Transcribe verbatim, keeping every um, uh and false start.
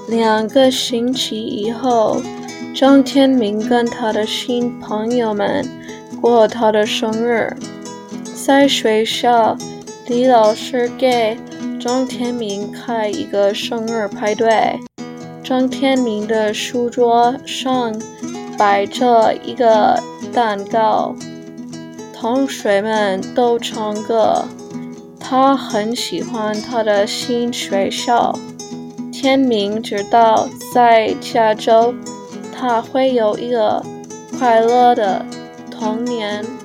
两个星期以后，张天明跟他的新朋友们过他的生日。在学校，李老师给张天明开一个生日派对。张天明的书桌上摆着一个蛋糕，同学们都唱歌。他很喜欢他的新学校。天明知道在加州他会有一个快乐的童年。